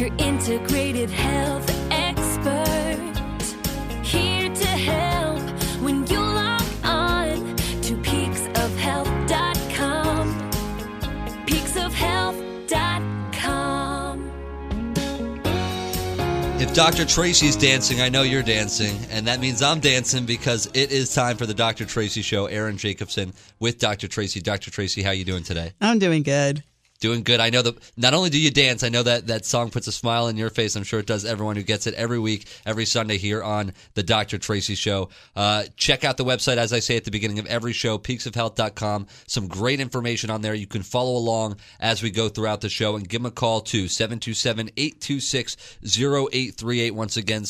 Your integrated health expert, here to help when you log on to peaksofhealth.com. Peaksofhealth.com. If Dr. Tracy's dancing, I know you're dancing, and that means I'm dancing because it is time for the Dr. Tracy Show. Erin Jacobson with Dr. Tracy. Dr. Tracy, how you doing today? I'm doing good. Doing good. I know that not only do you dance, I know that song puts a smile on your face. I'm sure it does everyone who gets it every week, every Sunday here on the Dr. Tracy Show. Check out the website, as I say at the beginning of every show, peaksofhealth.com. Some great information on there. You can follow along as we go throughout the show, and give them a call to 727-826-0838. Once again,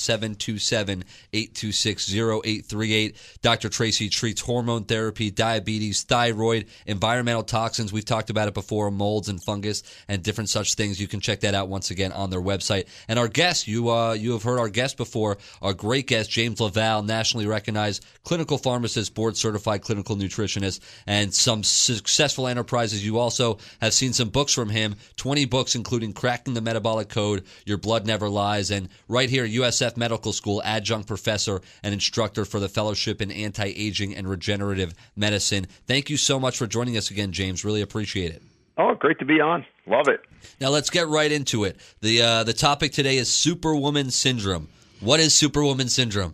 727-826-0838. Dr. Tracy treats hormone therapy, diabetes, thyroid, environmental toxins. We've talked about it before, molds and fungus and different such things. You can check that out once again on their website. And our guest, you have heard our guest before, our great guest, James LaValle, nationally recognized clinical pharmacist, board-certified clinical nutritionist, and some successful enterprises. You also have seen some books from him, 20 books, including Cracking the Metabolic Code, Your Blood Never Lies, and right here, USF Medical School, adjunct professor and instructor for the Fellowship in Anti-Aging and Regenerative Medicine. Thank you so much for joining us again, James. Really appreciate it. Oh, great to be on. Love it. Now let's get right into it. The topic today is Superwoman Syndrome. What is Superwoman Syndrome?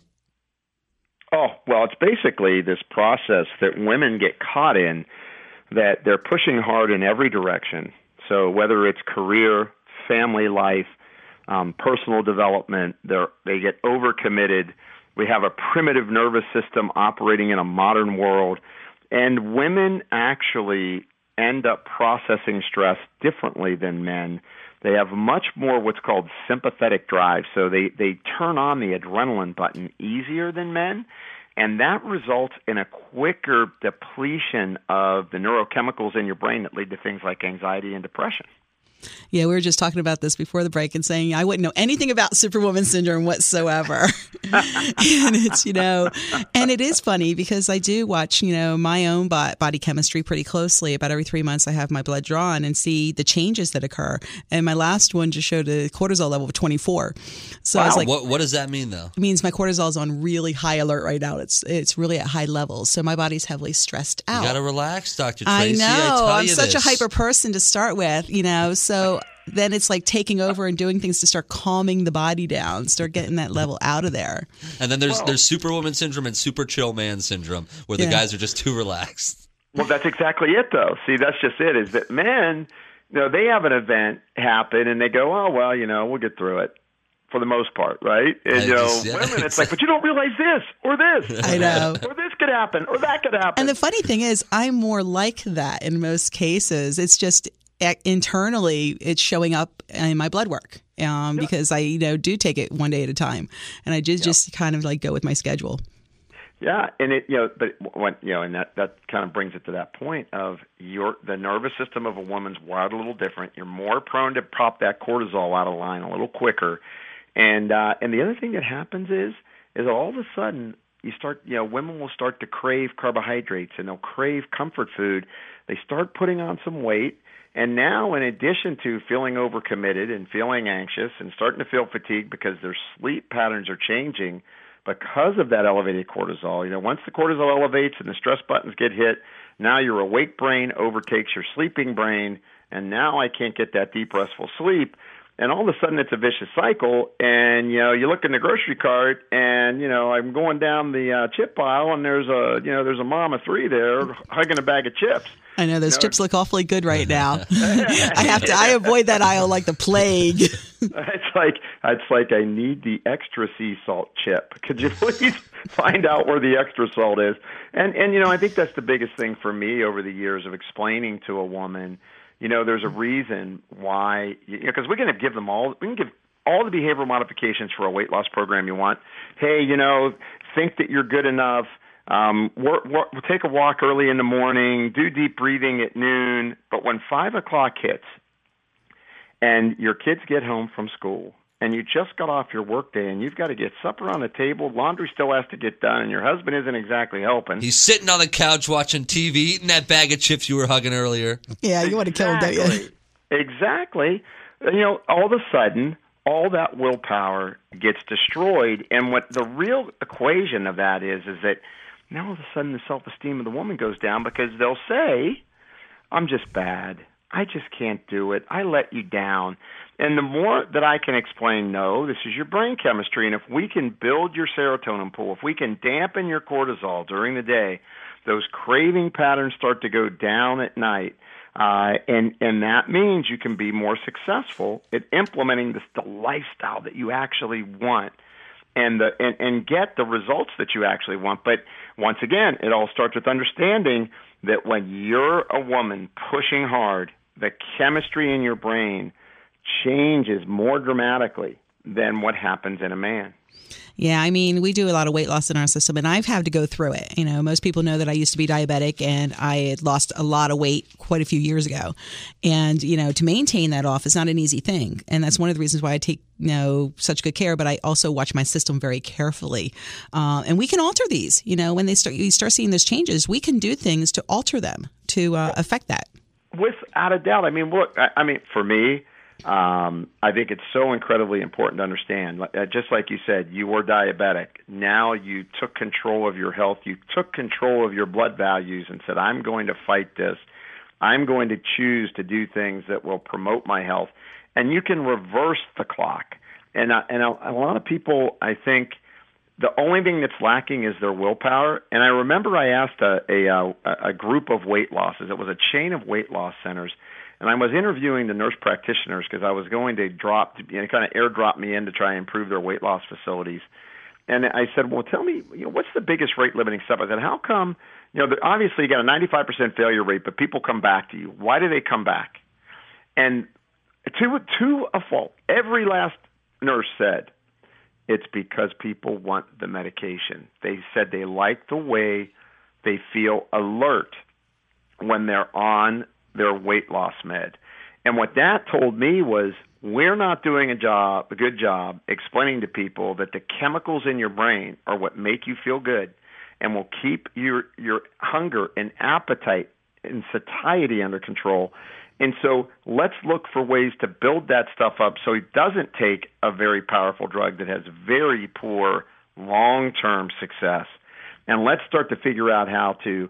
Oh, well, it's basically this process that women get caught in, that they're pushing hard in every direction. So whether it's career, family life, personal development, they get overcommitted. We have a primitive nervous system operating in a modern world, and women actually end up processing stress differently than men. They have much more what's called sympathetic drive, so they turn on the adrenaline button easier than men, and that results in a quicker depletion of the neurochemicals in your brain that lead to things like anxiety and depression. Yeah, we were just talking about this before the break and saying I wouldn't know anything about Superwoman Syndrome whatsoever. And it's, and it is funny because I do watch, my own body chemistry pretty closely. About every 3 months I have my blood drawn and see the changes that occur. And my last one just showed a cortisol level of 24. So wow. I was like, what does that mean though? It means my cortisol is on really high alert right now. It's really at high levels. So my body's heavily stressed out. You got to relax, Dr. I Tracy. know. I'm such this. a hyper person to start with, so then it's like taking over and doing things to start calming the body down, start getting that level out of there. And then there's Superwoman Syndrome and Super Chill Man Syndrome, where the guys are just too relaxed. Well, that's exactly it, though. See, that's just it, is that men, they have an event happen and they go, oh, well, we'll get through it. For the most part, right? And, women, it's like, but you don't realize this or this. I know. Or this could happen or that could happen. And the funny thing is, I'm more like that in most cases. It's just internally, it's showing up in my blood work because I, do take it one day at a time. And I just kind of like go with my schedule. Yeah, and and that kind of brings it to that point of the nervous system of a woman's wired a little different. You're more prone to pop that cortisol out of line a little quicker. And the other thing that happens is all of a sudden you start, women will start to crave carbohydrates and they'll crave comfort food. They start putting on some weight. And now, in addition to feeling overcommitted and feeling anxious and starting to feel fatigued because their sleep patterns are changing because of that elevated cortisol, once the cortisol elevates and the stress buttons get hit, now your awake brain overtakes your sleeping brain, and now I can't get that deep, restful sleep. And all of a sudden, it's a vicious cycle. And you look in the grocery cart, and I'm going down the chip aisle, and there's a mom of three there hugging a bag of chips. I know those chips look awfully good right now. I avoid that aisle like the plague. It's like I need the extra sea salt chip. Could you please find out where the extra salt is? And I think that's the biggest thing for me over the years of explaining to a woman. There's a reason why, because we're going to give them all. We can give all the behavioral modifications for a weight loss program you want. Hey, think that you're good enough. Take a walk early in the morning. Do deep breathing at noon. But when 5 o'clock hits, and your kids get home from school, and you just got off your workday, and you've got to get supper on the table, laundry still has to get done, and your husband isn't exactly helping. He's sitting on the couch watching TV, eating that bag of chips you were hugging earlier. Yeah, you want to kill him, don't you? Exactly. All of a sudden, all that willpower gets destroyed. And what the real equation of that is that now all of a sudden the self-esteem of the woman goes down because they'll say, I'm just bad. I just can't do it. I let you down. And the more that I can explain, no, this is your brain chemistry, and if we can build your serotonin pool, if we can dampen your cortisol during the day, those craving patterns start to go down at night. And that means you can be more successful at implementing the lifestyle that you actually want and get the results that you actually want. But once again, it all starts with understanding that when you're a woman pushing hard, the chemistry in your brain changes more dramatically than what happens in a man. Yeah, I mean, we do a lot of weight loss in our system, and I've had to go through it. You know, most people know that I used to be diabetic, and I had lost a lot of weight quite a few years ago. And, you know, to maintain that off is not an easy thing. And that's one of the reasons why I take, you know, such good care, but I also watch my system very carefully. And we can alter these. You know, when you start seeing those changes, we can do things to alter them to affect that. Without a doubt. I mean, look, for me, I think it's so incredibly important to understand. Just like you said, you were diabetic. Now you took control of your health. You took control of your blood values and said, I'm going to fight this. I'm going to choose to do things that will promote my health. And you can reverse the clock. And a lot of people, I think, the only thing that's lacking is their willpower. And I remember I asked a group of weight losses. It was a chain of weight loss centers. And I was interviewing the nurse practitioners because I was going to kind of airdrop me in to try and improve their weight loss facilities. And I said, well, tell me, what's the biggest rate limiting step? I said, how come, obviously you got a 95% failure rate, but people come back to you. Why do they come back? And to a fault, every last nurse said, it's because people want the medication. They said they like the way they feel alert when they're on their weight loss med. And what that told me was we're not doing a good job explaining to people that the chemicals in your brain are what make you feel good and will keep your hunger and appetite and satiety under control. And so let's look for ways to build that stuff up so he doesn't take a very powerful drug that has very poor long-term success. And let's start to figure out how to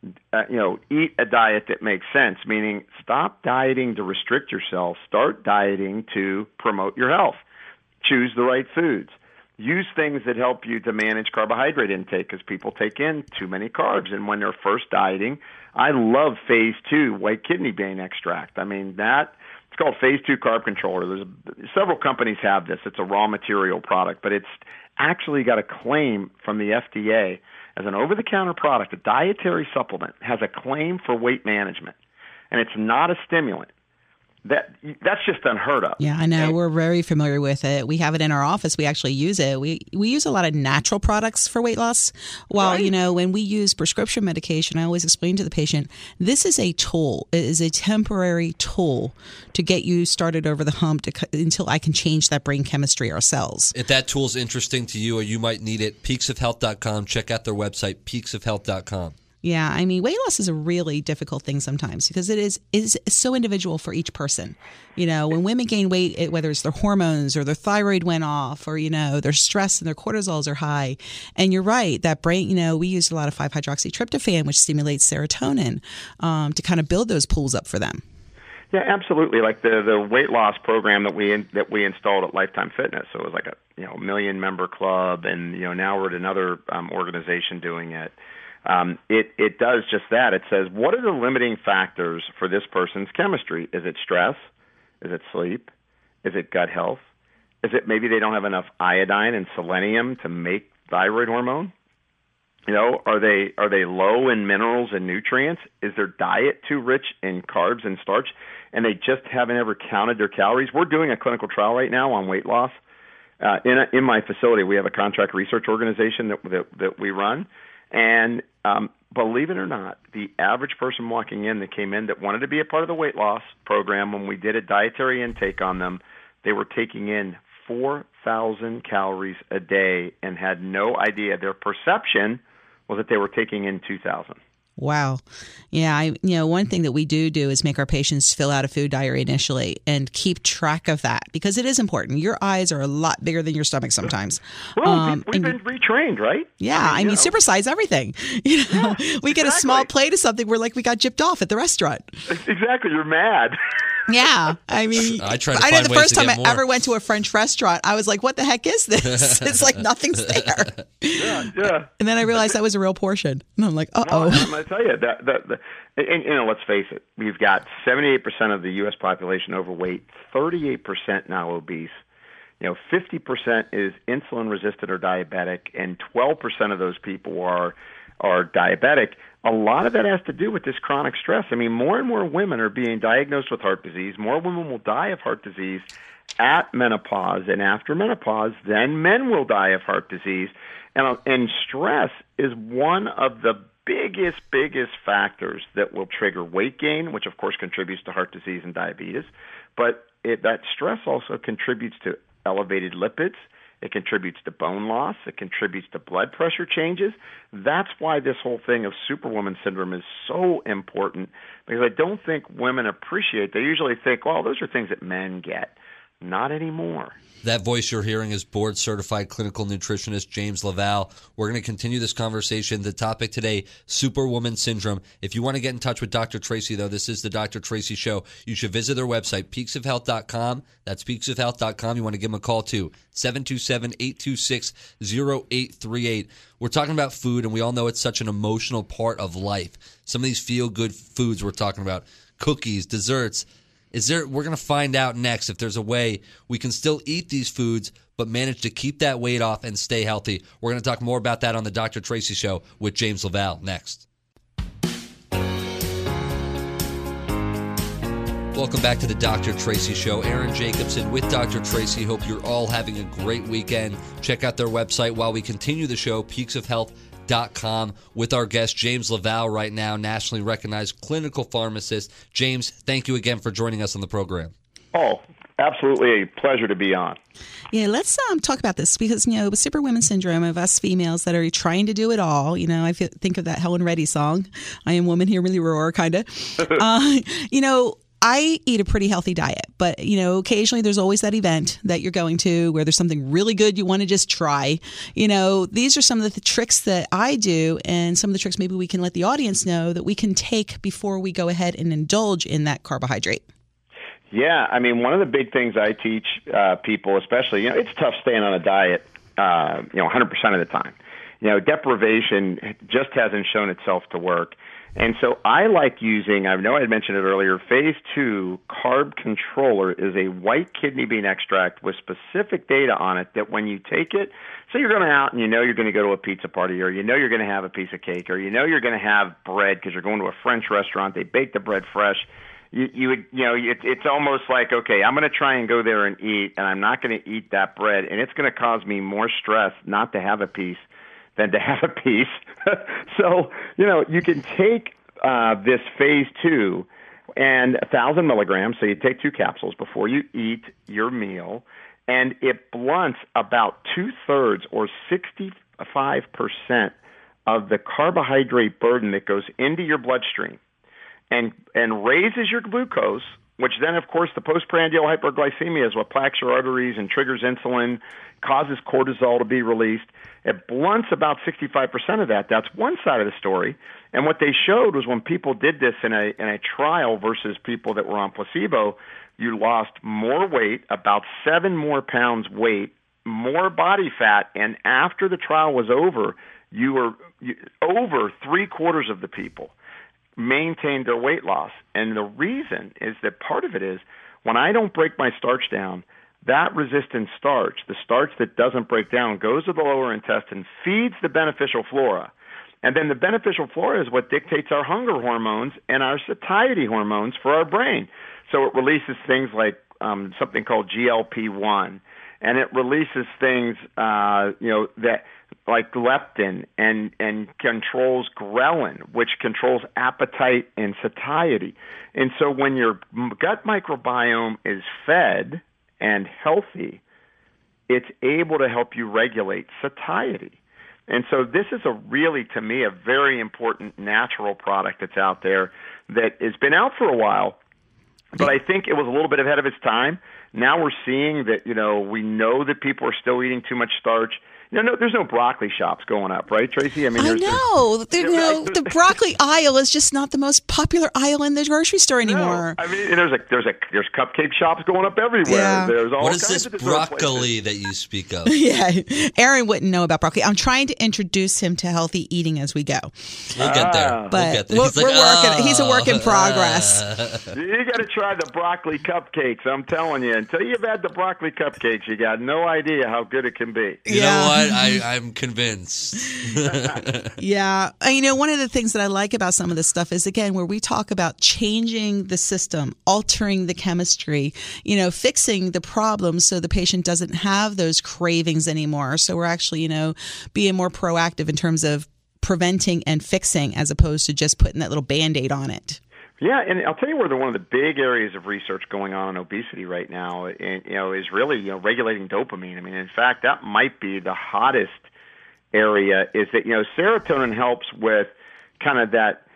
eat a diet that makes sense, meaning stop dieting to restrict yourself, start dieting to promote your health. Choose the right foods. Use things that help you to manage carbohydrate intake because people take in too many carbs. And when they're first dieting, I love Phase 2 white kidney bean extract. I mean, it's called Phase 2 Carb Controller. There's several companies have this. It's a raw material product, but it's actually got a claim from the FDA as an over-the-counter product. A dietary supplement has a claim for weight management, and it's not a stimulant. That's just unheard of. Yeah, I know. We're very familiar with it. We have it in our office. We actually use it. We use a lot of natural products for weight loss. While, right. When we use prescription medication, I always explain to the patient, this is a tool. It is a temporary tool to get you started over the hump until I can change that brain chemistry ourselves. If that tool's interesting to you or you might need it, peaksofhealth.com. Check out their website, peaksofhealth.com. Yeah, I mean, weight loss is a really difficult thing sometimes because it is so individual for each person. When women gain weight, whether it's their hormones or their thyroid went off or, their stress and their cortisols are high. And you're right, that brain, we use a lot of 5-hydroxytryptophan, which stimulates serotonin to kind of build those pools up for them. Yeah, absolutely. Like the weight loss program that we installed at Lifetime Fitness. So it was like a million member club, and now we're at another organization doing it. It does just that. It says, what are the limiting factors for this person's chemistry? Is it stress? Is it sleep? Is it gut health? Is it maybe they don't have enough iodine and selenium to make thyroid hormone? Are they low in minerals and nutrients? Is their diet too rich in carbs and starch? And they just haven't ever counted their calories? We're doing a clinical trial right now on weight loss. In my facility, we have a contract research organization that we run. And believe it or not, the average person walking in that came in that wanted to be a part of the weight loss program, when we did a dietary intake on them, they were taking in 4,000 calories a day and had no idea. Their perception was that they were taking in 2,000. Wow. Yeah, one thing that we do is make our patients fill out a food diary initially and keep track of that because it is important. Your eyes are a lot bigger than your stomach sometimes. Well, we've been retrained, right? Yeah, I mean supersize everything. We get a small plate of something, we're like we got gypped off at the restaurant. Exactly, you're mad. Yeah, I mean, I try to I know find the ways first to time get I more. ever went to a French restaurant, I was like, "What the heck is this?" It's like nothing's there. Yeah. And then I realized that was a real portion, and I'm like, "Uh Well, oh." I'm going to tell you and let's face it, we've got 78% of the U.S. population overweight, 38% now obese. 50% is insulin resistant or diabetic, and 12% of those people are diabetic. A lot of that has to do with this chronic stress. I mean, more and more women are being diagnosed with heart disease. More women will die of heart disease at menopause and after menopause than men will die of heart disease. And stress is one of the biggest factors that will trigger weight gain, which of course contributes to heart disease and diabetes. But that stress also contributes to elevated lipids. It contributes to bone loss. It contributes to blood pressure changes. That's why this whole thing of Superwoman syndrome is so important, because I don't think women appreciate. They usually think, well, those are things that men get. Not anymore. That voice you're hearing is board-certified clinical nutritionist James Laval. We're going to continue this conversation. The topic today, Superwoman syndrome. If you want to get in touch with Dr. Tracy, though, this is the Dr. Tracy Show. You should visit their website, peaksofhealth.com. That's peaksofhealth.com. You want to give them a call, too, 727-826-0838. We're talking about food, and we all know it's such an emotional part of life. Some of these feel-good foods we're talking about, cookies, desserts. We're going to find out next if there's a way we can still eat these foods but manage to keep that weight off and stay healthy. We're going to talk more about that on the Dr. Tracy Show with James Laval next. Welcome back to the Dr. Tracy Show. Aaron Jacobson with Dr. Tracy. Hope you're all having a great weekend. Check out their website while we continue the show, peaksofhealth.com, with our guest James Laval right now, nationally recognized clinical pharmacist. James, thank you again for joining us on the program. Oh, absolutely a pleasure to be on. Yeah, let's talk about this because, with Superwoman syndrome of us females that are trying to do it all, I think of that Helen Reddy song, I am woman, hear me roar, kind of. I eat a pretty healthy diet, but, occasionally there's always that event that you're going to where there's something really good you want to just try. These are some of the tricks that I do and some of the tricks maybe we can let the audience know that we can take before we go ahead and indulge in that carbohydrate. Yeah, I mean, one of the big things I teach people, especially, it's tough staying on a diet, 100% of the time. Deprivation just hasn't shown itself to work. And so I like using, I know I had mentioned it earlier, Phase 2 Carb Controller is a white kidney bean extract with specific data on it that when you take it, say you're going out and you're going to go to a pizza party, or you're going to have a piece of cake, or you're going to have bread because you're going to a French restaurant, they bake the bread fresh. It's almost like, okay, I'm going to try and go there and eat, and I'm not going to eat that bread, and it's going to cause me more stress not to have a piece than to have a piece. So, you can take this Phase 2 and 1,000 milligrams, so you take 2 capsules before you eat your meal, and it blunts about 2/3 or 65% of the carbohydrate burden that goes into your bloodstream and raises your glucose, which then, of course, the postprandial hyperglycemia is what plaques your arteries and triggers insulin, causes cortisol to be released. It blunts about 65% of that. That's one side of the story. And what they showed was when people did this in a trial versus people that were on placebo, you lost more weight, about 7 more pounds weight, more body fat, and after the trial was over, over 3/4 of the people maintained their weight loss. And the reason is that part of it is when I don't break my starch down, that resistant starch, the starch that doesn't break down, goes to the lower intestine, feeds the beneficial flora. And then the beneficial flora is what dictates our hunger hormones and our satiety hormones for our brain. So it releases things like something called GLP-1, and it releases things that like leptin and controls ghrelin, which controls appetite and satiety. And so when your gut microbiome is fed and healthy, it's able to help you regulate satiety. And so this is to me, a very important natural product that's out there that has been out for a while, but I think it was a little bit ahead of its time. Now we're seeing that, we know that people are still eating too much starch. There's no broccoli shops going up, right, Tracy? I know. The broccoli aisle is just not the most popular aisle in the grocery store anymore. No. I mean, there's cupcake shops going up everywhere. Yeah. There's all what is kinds this of broccoli that you speak of? Yeah, Aaron wouldn't know about broccoli. I'm trying to introduce him to healthy eating as we go. We'll get there. But we're working. He's a work in progress. You got to try the broccoli cupcakes. I'm telling you, until you've had the broccoli cupcakes, you got no idea how good it can be. You know what? I'm convinced. Yeah. One of the things that I like about some of this stuff is, again, where we talk about changing the system, altering the chemistry, fixing the problem so the patient doesn't have those cravings anymore. So we're actually, being more proactive in terms of preventing and fixing as opposed to just putting that little Band-Aid on it. Yeah, and I'll tell you where one of the big areas of research going on obesity right now, is really regulating dopamine. I mean, in fact, that might be the hottest area. Is that serotonin helps with kind of that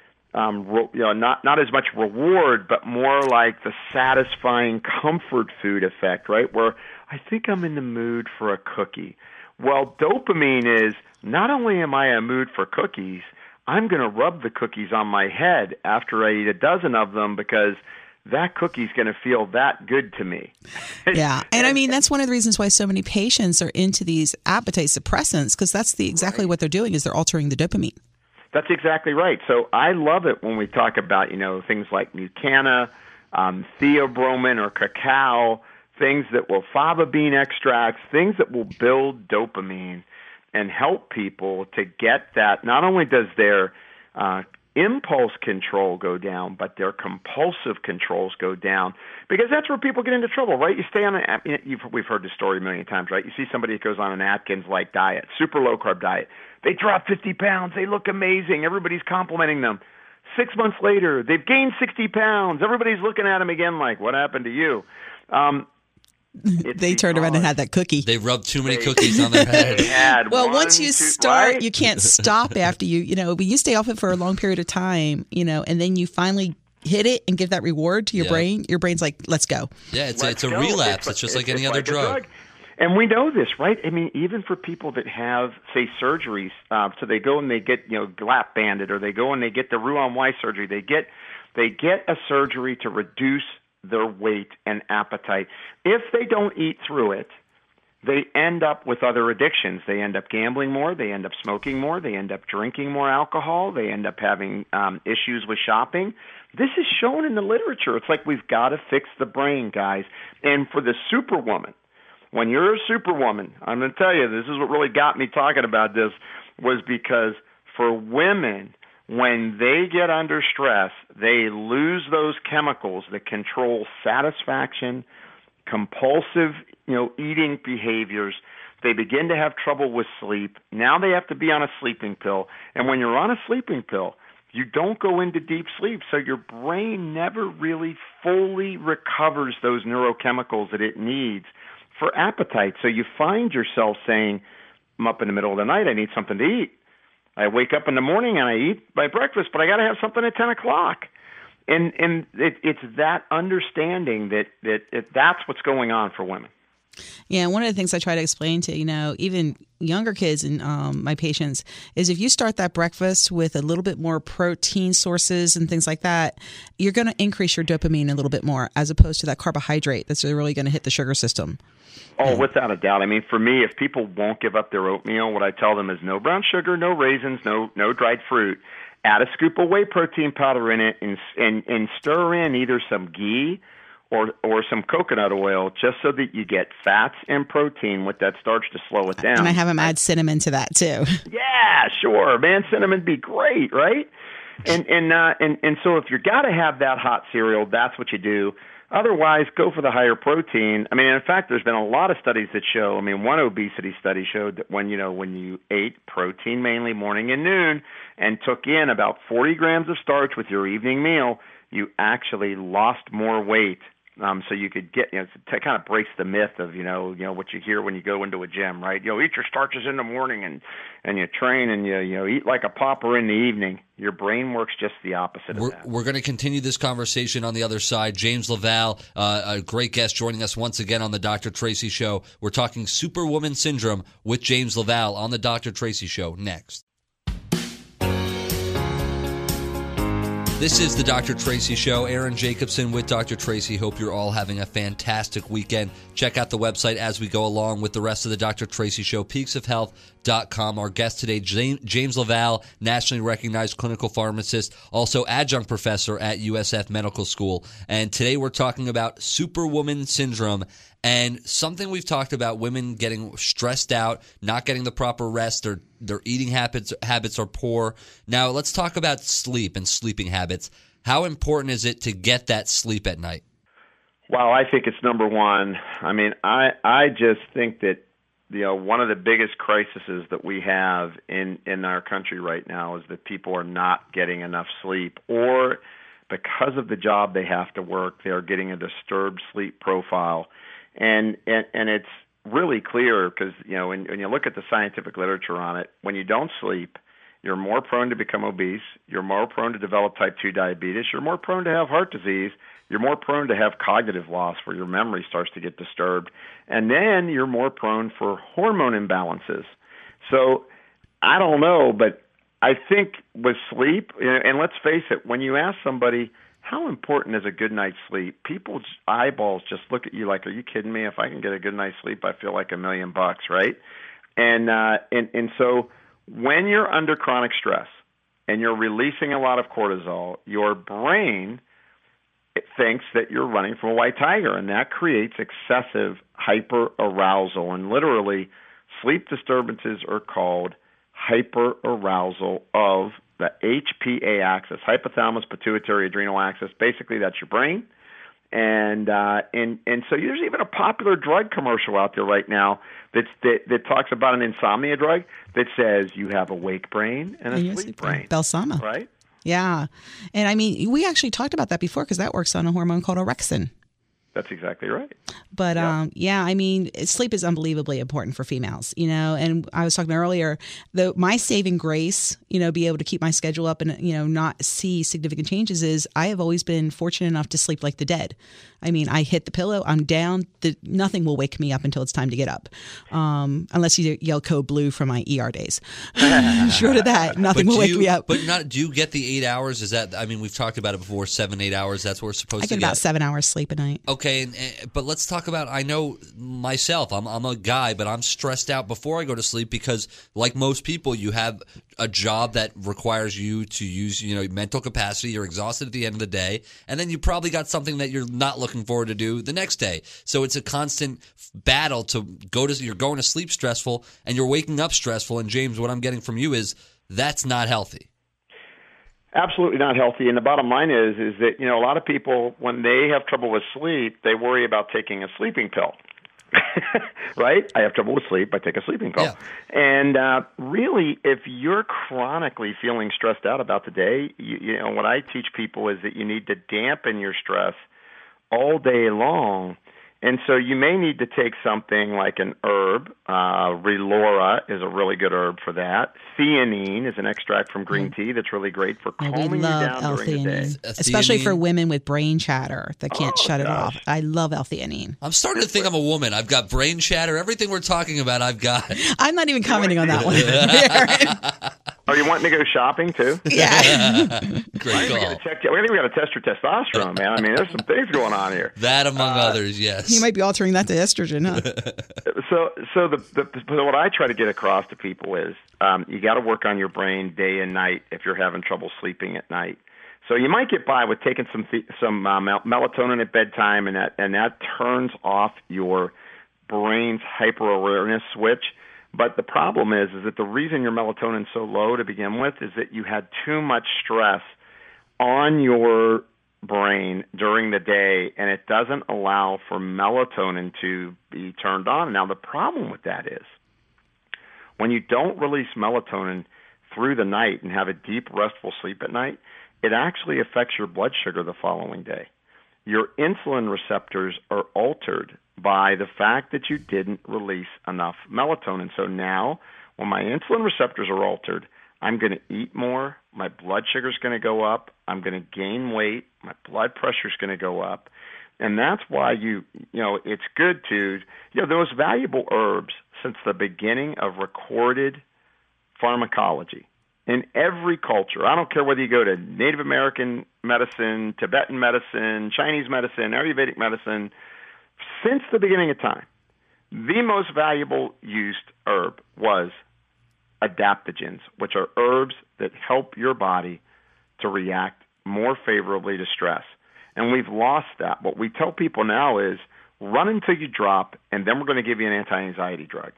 not as much reward, but more like the satisfying comfort food effect, right? Where I think I'm in the mood for a cookie. Well, dopamine is not only am I in a mood for cookies, I'm going to rub the cookies on my head after I eat a dozen of them because that cookie's going to feel that good to me. Yeah. And I mean, that's one of the reasons why so many patients are into these appetite suppressants, because that's exactly what they're doing is they're altering the dopamine. That's exactly right. So I love it when we talk about, things like Mucana, theobromine or cacao, things that will fava bean extracts, things that will build dopamine and help people to get that. Not only does their impulse control go down, but their compulsive controls go down, because that's where people get into trouble, right? You stay on we've heard this story a million times, right? You see somebody that goes on an Atkins-like diet, super low-carb diet. They drop 50 pounds. They look amazing. Everybody's complimenting them. 6 months later, they've gained 60 pounds. Everybody's looking at them again like, what happened to you? They turned around and had that cookie. They rubbed too many cookies on their head. Once you start, right? You can't stop after but you stay off it for a long period of time, and then you finally hit it and give that reward to your brain. Your brain's like, let's go. Yeah, it's a relapse. It's just like any other drug. And we know this, right? I mean, even for people that have, say, surgeries, so they go and they get, lap banded, or they go and they get the Roux-en-Y surgery. They get a surgery to reduce their weight and appetite. If they don't eat through it, they end up with other addictions. They end up gambling more. They end up smoking more. They end up drinking more alcohol. They end up having issues with shopping. This is shown in the literature. It's like we've got to fix the brain, guys. And for the superwoman, when you're a superwoman, I'm going to tell you, this is what really got me talking about this, was because for women, when they get under stress, they lose those chemicals that control satisfaction, compulsive, eating behaviors. They begin to have trouble with sleep. Now they have to be on a sleeping pill. And when you're on a sleeping pill, you don't go into deep sleep, so your brain never really fully recovers those neurochemicals that it needs for appetite. So you find yourself saying, I'm up in the middle of the night, I need something to eat. I wake up in the morning and I eat my breakfast, but I got to have something at 10 o'clock. And it's that understanding that's what's going on for women. Yeah, one of the things I try to explain to, even younger kids and my patients is if you start that breakfast with a little bit more protein sources and things like that, you're going to increase your dopamine a little bit more as opposed to that carbohydrate that's really going to hit the sugar system. Oh, without a doubt. I mean, for me, if people won't give up their oatmeal, what I tell them is no brown sugar, no raisins, no dried fruit. Add a scoop of whey protein powder in it and stir in either some ghee or some coconut oil just so that you get fats and protein with that starch to slow it down. And I have them add cinnamon to that too. Yeah, sure. Man, cinnamon'd be great, right? And so if you got to have that hot cereal, that's what you do. Otherwise, go for the higher protein. I mean, in fact, there's been a lot of studies that show, one obesity study showed that when you ate protein mainly morning and noon and took in about 40 grams of starch with your evening meal, you actually lost more weight So you could get, to kind of breaks the myth of, what you hear when you go into a gym, right? Eat your starches in the morning and you train and you eat like a pauper in the evening. Your brain works just the opposite of that. We're going to continue this conversation on the other side. James Laval, a great guest joining us once again on the Dr. Tracy Show. We're talking Superwoman Syndrome with James Laval on the Dr. Tracy Show next. This is the Dr. Tracy Show. Aaron Jacobson with Dr. Tracy. Hope you're all having a fantastic weekend. Check out the website as we go along with the rest of the Dr. Tracy Show, peaksofhealth.com. Our guest today, James Laval, nationally recognized clinical pharmacist, also adjunct professor at USF Medical School. And today we're talking about Superwoman Syndrome and something we've talked about, women getting stressed out, not getting the proper rest, their eating habits are poor. Now let's talk about sleep and sleeping habits. How important is it to get that sleep at night? Well, I think it's number one. I mean, I just think that one of the biggest crises that we have in our country right now is that people are not getting enough sleep, or because of the job they have to work, they are getting a disturbed sleep profile. And it's really clear because, when you look at the scientific literature on it, when you don't sleep, you're more prone to become obese, you're more prone to develop type 2 diabetes, you're more prone to have heart disease, you're more prone to have cognitive loss where your memory starts to get disturbed, and then you're more prone for hormone imbalances. So I don't know, but I think with sleep, and let's face it, when you ask somebody, how important is a good night's sleep? People's eyeballs just look at you like, are you kidding me? If I can get a good night's sleep, I feel like $1 million, right? And so when you're under chronic stress and you're releasing a lot of cortisol, your brain thinks that you're running from a white tiger, and that creates excessive hyperarousal. And literally, sleep disturbances are called hyperarousal of the HPA axis, hypothalamus pituitary adrenal axis. Basically, that's your brain. And so there's even a popular drug commercial out there right now that talks about an insomnia drug that says you have a wake brain and a sleep brain. Belsama. Right? Yeah. And I mean, we actually talked about that before because that works on a hormone called orexin. That's exactly right. But I mean, sleep is unbelievably important for females, and I was talking earlier, my saving grace, be able to keep my schedule up and, not see significant changes is I have always been fortunate enough to sleep like the dead. I mean, I hit the pillow, I'm down, nothing will wake me up until it's time to get up. Unless you yell code blue from my ER days. Short of that, nothing will wake me up. But do you get the 8 hours? Is that, I mean, we've talked about it before, 7-8 hours, that's what we're supposed to get. I get about 7 hours sleep a night. Okay, but let's talk about, I know myself, I'm a guy, but I'm stressed out before I go to sleep because, like most people, you have a job that requires you to use, mental capacity. You're exhausted at the end of the day, and then you probably got something that you're not looking forward to do the next day. So it's a constant battle to you're going to sleep stressful, and you're waking up stressful. And James, what I'm getting from you is that's not healthy. Absolutely not healthy. And the bottom line is that, a lot of people, when they have trouble with sleep, they worry about taking a sleeping pill. Right? I have trouble with sleep, I take a sleeping pill. Yeah. And really, if you're chronically feeling stressed out about the day, what I teach people is that you need to dampen your stress all day long. And so you may need to take something like an herb. Relora is a really good herb for that. Theanine is an extract from green tea that's really great for calming you down during the day. Especially for women with brain chatter that can't shut it off. I love L-theanine. I'm starting to think I'm a woman. I've got brain chatter. Everything we're talking about, I've got. I'm not even commenting on that one. Are you wanting to go shopping too? Yeah. Great call. I think we got to test your testosterone, man. I mean, there's some things going on here. That among others, yes. You might be altering that to estrogen, huh? So what I try to get across to people is you got to work on your brain day and night if you're having trouble sleeping at night. So you might get by with taking some melatonin at bedtime, and that turns off your brain's hyper-awareness switch. But the problem is that the reason your melatonin is so low to begin with is that you had too much stress on your brain during the day, and it doesn't allow for melatonin to be turned on. Now, the problem with that is when you don't release melatonin through the night and have a deep, restful sleep at night, it actually affects your blood sugar the following day. your insulin receptors are altered by the fact that you didn't release enough melatonin. So now, when my insulin receptors are altered, I'm going to eat more, my blood sugar is going to go up, I'm going to gain weight, my blood pressure is going to go up. And that's why it's good to, those valuable herbs since the beginning of recorded pharmacology in every culture. I don't care whether you go to Native American medicine, Tibetan medicine, Chinese medicine, Ayurvedic medicine, since the beginning of time, the most valuable used herb was adaptogens, which are herbs that help your body to react more favorably to stress. And we've lost that. What we tell people now is run until you drop, and then we're going to give you an anti-anxiety drug.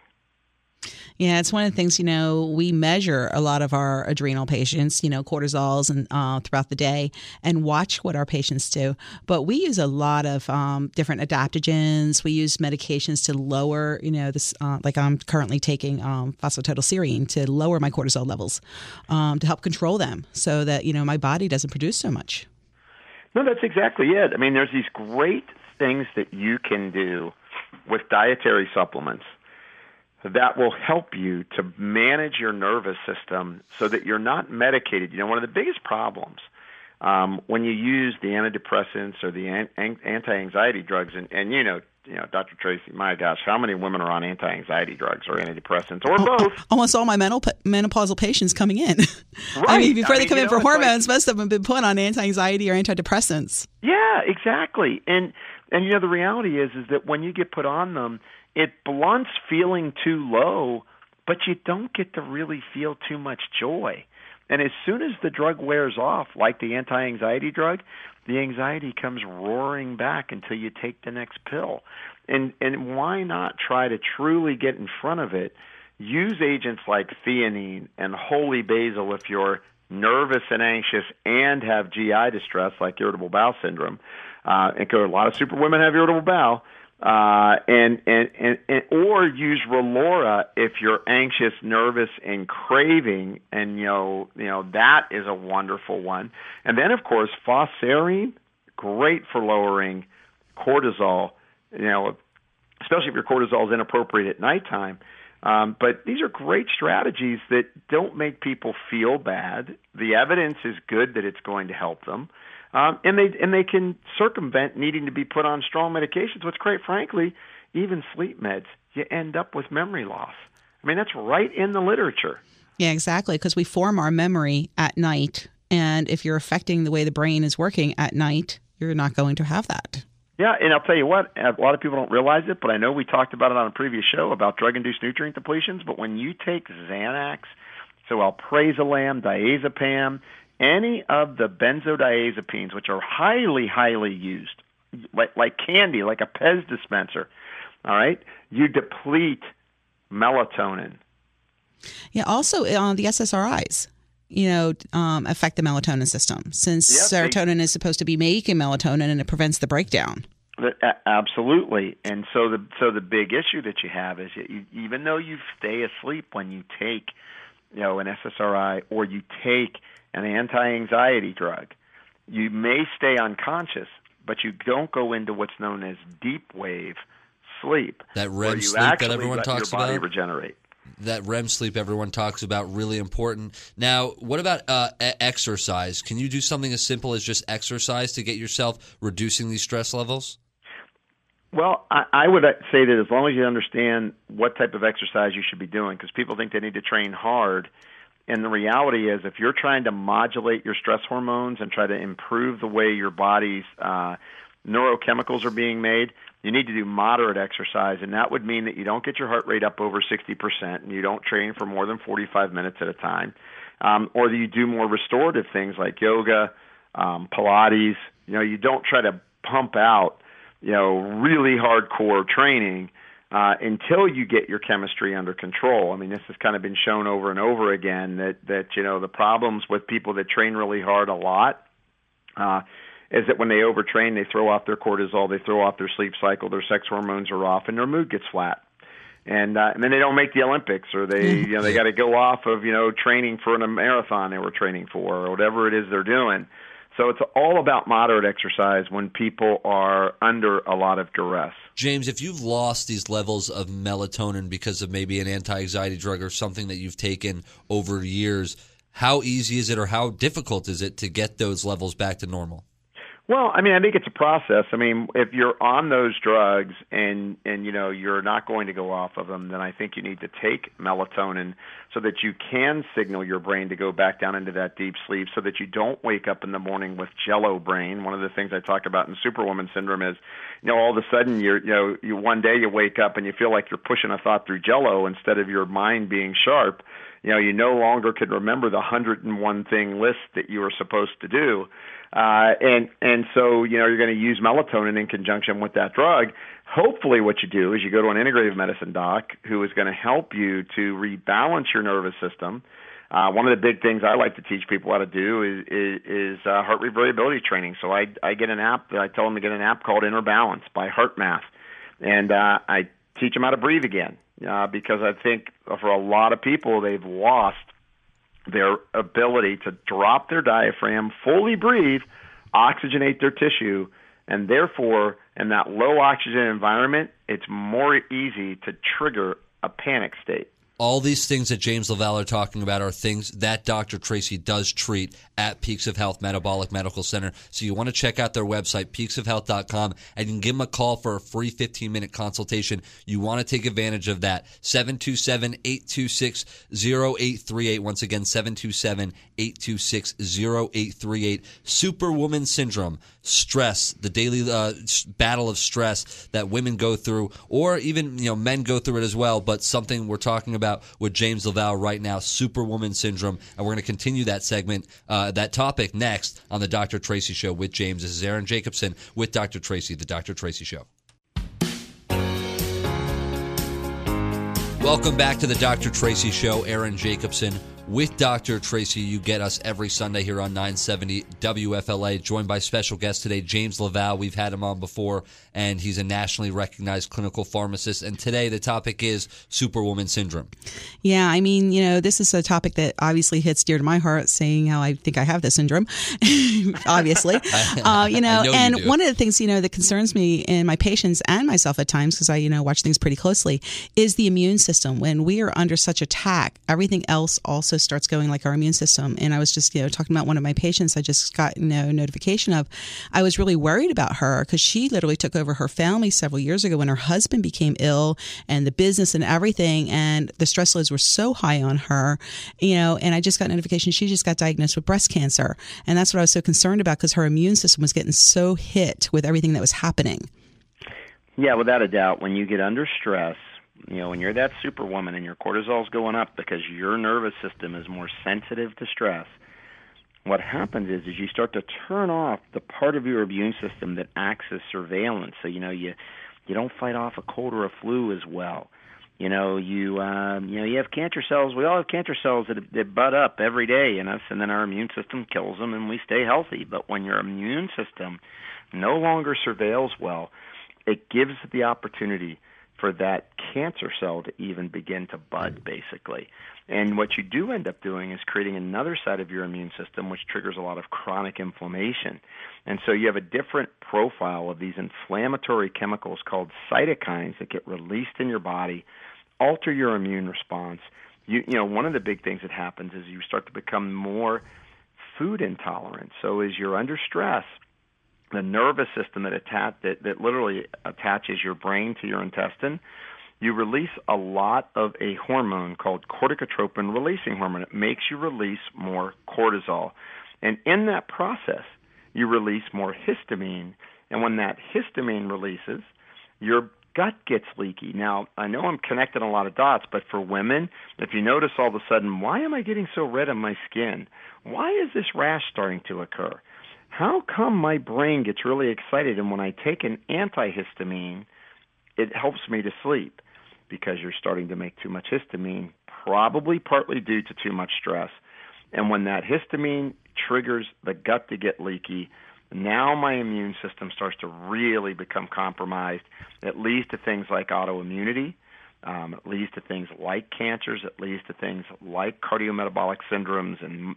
Yeah, it's one of the things, we measure a lot of our adrenal patients, cortisols and throughout the day and watch what our patients do. But we use a lot of different adaptogens. We use medications to lower, this, like I'm currently taking phosphatidylserine to lower my cortisol levels, to help control them so that, my body doesn't produce so much. No, that's exactly it. I mean, there's these great things that you can do with dietary supplements that will help you to manage your nervous system so that you're not medicated. One of the biggest problems when you use the antidepressants or the anti-anxiety drugs, and Dr. Tracy, my gosh, how many women are on anti-anxiety drugs or antidepressants or both? Almost all my menopausal patients coming in. Right. Before they come in for hormones, most of them have been put on anti-anxiety or antidepressants. Yeah, exactly. And the reality is that when you get put on them, it blunts feeling too low, but you don't get to really feel too much joy. And as soon as the drug wears off, like the anti-anxiety drug, the anxiety comes roaring back until you take the next pill. And why not try to truly get in front of it? Use agents like theanine and holy basil if you're nervous and anxious and have GI distress like irritable bowel syndrome. And a lot of superwomen have irritable bowel. Or use Relora if you're anxious, nervous, and craving, and that is a wonderful one. And then, of course, Fosarine, great for lowering cortisol. Especially if your cortisol is inappropriate at nighttime. But these are great strategies that don't make people feel bad. The evidence is good that it's going to help them. And they can circumvent needing to be put on strong medications, which, quite frankly, even sleep meds, you end up with memory loss. I mean, that's right in the literature. Yeah, exactly, because we form our memory at night. And if you're affecting the way the brain is working at night, you're not going to have that. Yeah, and I'll tell you what, a lot of people don't realize it, but I know we talked about it on a previous show about drug-induced nutrient depletions, but when you take Xanax, so alprazolam, diazepam, any of the benzodiazepines, which are highly, highly used, like candy, like a Pez dispenser, all right, you deplete melatonin. Yeah, also the SSRIs, affect the melatonin system since serotonin is supposed to be making melatonin and it prevents the breakdown. Absolutely. And so the big issue that you have is even though you stay asleep when you take, an SSRI or you take an anti-anxiety drug, you may stay unconscious, but you don't go into what's known as deep wave sleep. That REM sleep that everyone talks about. Your body regenerate. That REM sleep everyone talks about, really important. Now, what about exercise? Can you do something as simple as just exercise to get yourself reducing these stress levels? Well, I would say that as long as you understand what type of exercise you should be doing, because people think they need to train hard. And the reality is, if you're trying to modulate your stress hormones and try to improve the way your body's neurochemicals are being made, you need to do moderate exercise, and that would mean that you don't get your heart rate up over 60% and you don't train for more than 45 minutes at a time, or that you do more restorative things like yoga, Pilates. You don't try to pump out, really hardcore training until you get your chemistry under control. I mean, this has kind of been shown over and over again that the problems with people that train really hard a lot is that when they overtrain, they throw off their cortisol, they throw off their sleep cycle, their sex hormones are off, and their mood gets flat. And then they don't make the Olympics, or they got to go off of training for a marathon they were training for, or whatever it is they're doing. So it's all about moderate exercise when people are under a lot of duress. James, if you've lost these levels of melatonin because of maybe an anti-anxiety drug or something that you've taken over years, how easy is it or how difficult is it to get those levels back to normal? Well, I mean, I think it's a process. I mean, if you're on those drugs and you're not going to go off of them, then I think you need to take melatonin so that you can signal your brain to go back down into that deep sleep so that you don't wake up in the morning with jello brain. One of the things I talk about in Superwoman syndrome is, all of a sudden you one day you wake up and you feel like you're pushing a thought through jello instead of your mind being sharp. You no longer can remember the 101 thing list that you were supposed to do. And so, you're going to use melatonin in conjunction with that drug. Hopefully what you do is you go to an integrative medicine doc who is going to help you to rebalance your nervous system. One of the big things I like to teach people how to do is heart rate variability training. So I get an app, I tell them to get an app called Inner Balance by HeartMath. And I teach them how to breathe again because I think for a lot of people, they've lost their ability to drop their diaphragm, fully breathe, oxygenate their tissue, and therefore, in that low oxygen environment, it's more easy to trigger a panic state. All these things that James LaValle are talking about are things that Dr. Tracy does treat at Peaks of Health Metabolic Medical Center. So you want to check out their website, peaksofhealth.com, and you can give them a call for a free 15-minute consultation. You want to take advantage of that. 727-826-0838. Once again, 727-826-0838. Superwoman syndrome, stress, the daily battle of stress that women go through, or even men go through it as well, but something we're talking about with James LaValle right now, Superwoman syndrome, and we're going to continue that segment, that topic next on the Dr. Tracy Show with James. This is Aaron Jacobson with Dr. Tracy, the Dr. Tracy Show. Welcome back to the Dr. Tracy Show. Aaron Jacobson with Dr. Tracy. You get us every Sunday here on 970 WFLA, joined by special guest today, James LaValle. We've had him on before, and he's a nationally recognized clinical pharmacist. And today the topic is Superwoman syndrome. Yeah, I mean, this is a topic that obviously hits dear to my heart, saying how I think I have this syndrome, obviously. And one of the things, that concerns me and my patients and myself at times, because I, watch things pretty closely, is the immune system. When we are under such attack, everything else also starts going like our immune system. And I was just, talking about one of my patients I just got, notification of. I was really worried about her because she literally took over her family several years ago when her husband became ill and the business and everything. And the stress levels were so high on her, and I just got notification she just got diagnosed with breast cancer. And that's what I was so concerned about because her immune system was getting so hit with everything that was happening. Yeah, without a doubt, when you get under stress, when you're that superwoman and your cortisol's going up because your nervous system is more sensitive to stress, what happens is you start to turn off the part of your immune system that acts as surveillance. So, you don't fight off a cold or a flu as well. You have cancer cells. We all have cancer cells that butt up every day in us, and then our immune system kills them and we stay healthy. But when your immune system no longer surveils well, it gives the opportunity for that cancer cell to even begin to bud, basically. And what you do end up doing is creating another side of your immune system, which triggers a lot of chronic inflammation. And so you have a different profile of these inflammatory chemicals called cytokines that get released in your body, alter your immune response. One of the big things that happens is you start to become more food intolerant. So as you're under stress, the nervous system that literally attaches your brain to your intestine, you release a lot of a hormone called corticotropin releasing hormone. It makes you release more cortisol. And in that process, you release more histamine. And when that histamine releases, your gut gets leaky. Now, I know I'm connecting a lot of dots, but for women, if you notice all of a sudden, why am I getting so red on my skin? Why is this rash starting to occur? How come my brain gets really excited and when I take an antihistamine, it helps me to sleep? Because you're starting to make too much histamine, probably partly due to too much stress. And when that histamine triggers the gut to get leaky, now my immune system starts to really become compromised. It leads to things like autoimmunity. It leads to things like cancers. It leads to things like cardiometabolic syndromes and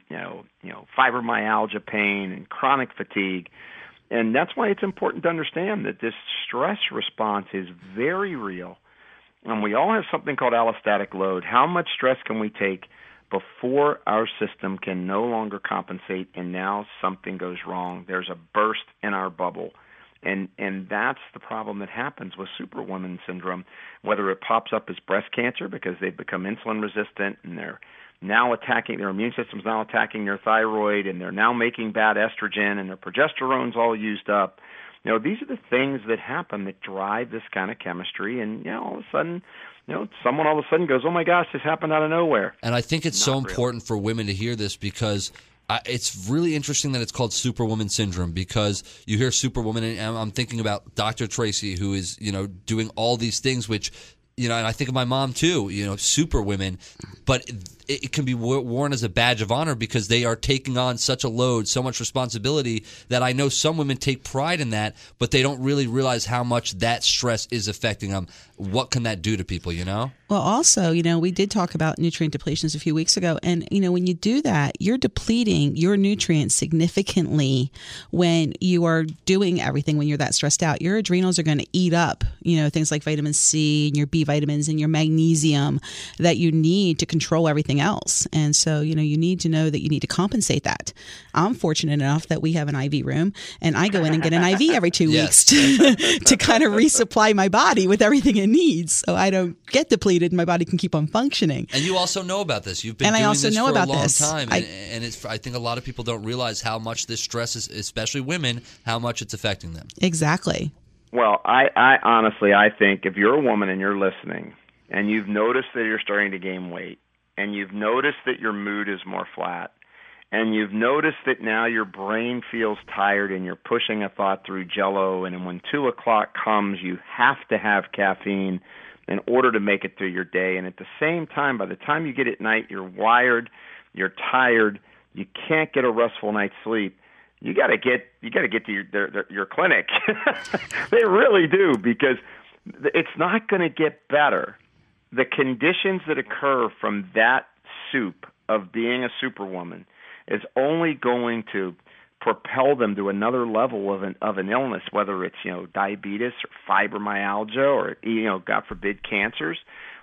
fibromyalgia pain and chronic fatigue. And that's why it's important to understand that this stress response is very real. And we all have something called allostatic load. How much stress can we take before our system can no longer compensate and now something goes wrong? There's a burst in our bubble. And that's the problem that happens with Superwoman syndrome, whether it pops up as breast cancer because they've become insulin resistant and they're now attacking, their immune system's now attacking their thyroid, and they're now making bad estrogen, and their progesterone's all used up. These are the things that happen that drive this kind of chemistry, and all of a sudden, someone all of a sudden goes, oh my gosh, this happened out of nowhere. And I think it's so important for women to hear this because it's really interesting that it's called Superwoman syndrome, because you hear Superwoman, and I'm thinking about Dr. Tracy, who is, doing all these things, which, and I think of my mom too, Superwomen, but it can be worn as a badge of honor because they are taking on such a load, so much responsibility, that I know some women take pride in that, but they don't really realize how much that stress is affecting them. What can that do to people, Well, also, we did talk about nutrient depletions a few weeks ago. And, when you do that, you're depleting your nutrients significantly when you are doing everything, when you're that stressed out. Your adrenals are going to eat up, things like vitamin C and your B vitamins and your magnesium that you need to control everything else. And so, you need to know that you need to compensate that. I'm fortunate enough that we have an IV room, and I go in and get an IV every 2 weeks to kind of resupply my body with everything it needs, so I don't get depleted and my body can keep on functioning. And you also know about this. You've been doing this for a long time, and I think a lot of people don't realize how much this stress is, especially women, how much it's affecting them. Exactly. Well, I honestly, I think if you're a woman and you're listening and you've noticed that you're starting to gain weight, and you've noticed that your mood is more flat, and you've noticed that now your brain feels tired and you're pushing a thought through Jell-O, and when 2 o'clock comes, you have to have caffeine in order to make it through your day. And at the same time, by the time you get at night, you're wired, you're tired, you can't get a restful night's sleep. You got to get to your clinic. They really do, because it's not going to get better. The conditions that occur from that soup of being a superwoman is only going to propel them to another level of an illness, whether it's diabetes or fibromyalgia or God forbid cancers,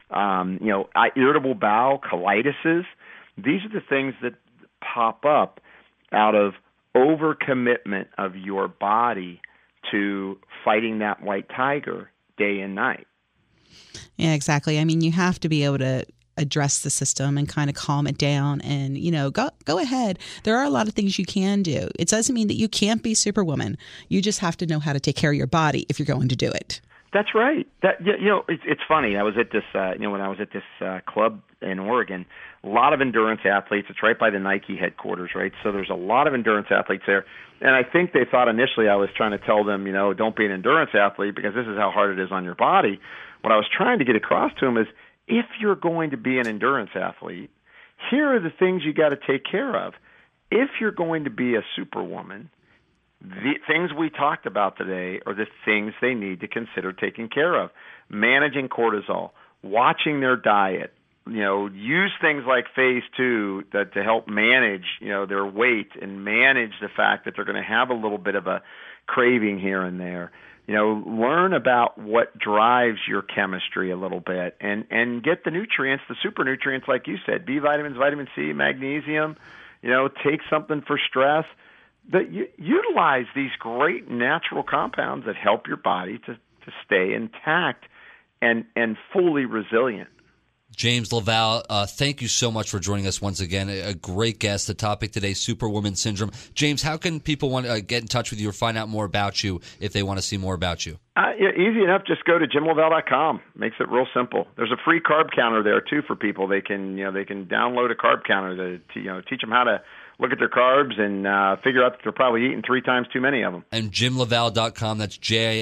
irritable bowel, colitis. These are the things that pop up out of overcommitment of your body to fighting that white tiger day and night. Yeah, exactly. I mean, you have to be able to address the system and kind of calm it down and, go ahead. There are a lot of things you can do. It doesn't mean that you can't be Superwoman. You just have to know how to take care of your body if you're going to do it. That's right. It's funny. I was at this, when I was at this club in Oregon, a lot of endurance athletes. It's right by the Nike headquarters, right? So there's a lot of endurance athletes there. And I think they thought initially I was trying to tell them, don't be an endurance athlete because this is how hard it is on your body. What I was trying to get across to them is, if you're going to be an endurance athlete, here are the things you got to take care of. If you're going to be a superwoman, the things we talked about today are the things they need to consider taking care of. Managing cortisol, watching their diet, use things like Phase 2 to help manage, their weight and manage the fact that they're going to have a little bit of a craving here and there. Learn about what drives your chemistry a little bit and get the nutrients, the super nutrients, like you said, B vitamins, vitamin C, magnesium, take something for stress. But utilize these great natural compounds that help your body to stay intact and fully resilient. James LaValle, thank you so much for joining us once again. A great guest. The topic today, Superwoman syndrome. James, how can people want to get in touch with you or find out more about you if they want to see more about you? Easy enough. Just go to JimLaValle.com. Makes it real simple. There's a free carb counter there too for people. They can download a carb counter to teach them how to look at their carbs and figure out that they're probably eating 3 times too many of them. And JimLaValle.com. That's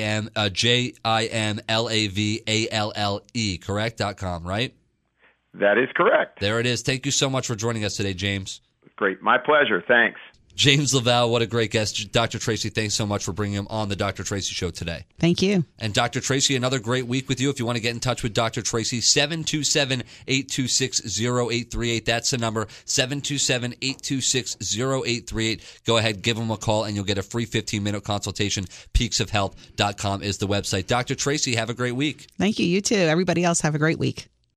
JimLaValle, correct? .com, right? That is correct. There it is. Thank you so much for joining us today, James. Great. My pleasure. Thanks. James Lavelle, what a great guest. Dr. Tracy, thanks so much for bringing him on the Dr. Tracy Show today. Thank you. And Dr. Tracy, another great week with you. If you want to get in touch with Dr. Tracy, 727-826-0838. That's the number, 727-826-0838. Go ahead, give him a call, and you'll get a free 15-minute consultation. peaksofhealth.com is the website. Dr. Tracy, have a great week. Thank you. You too. Everybody else have a great week.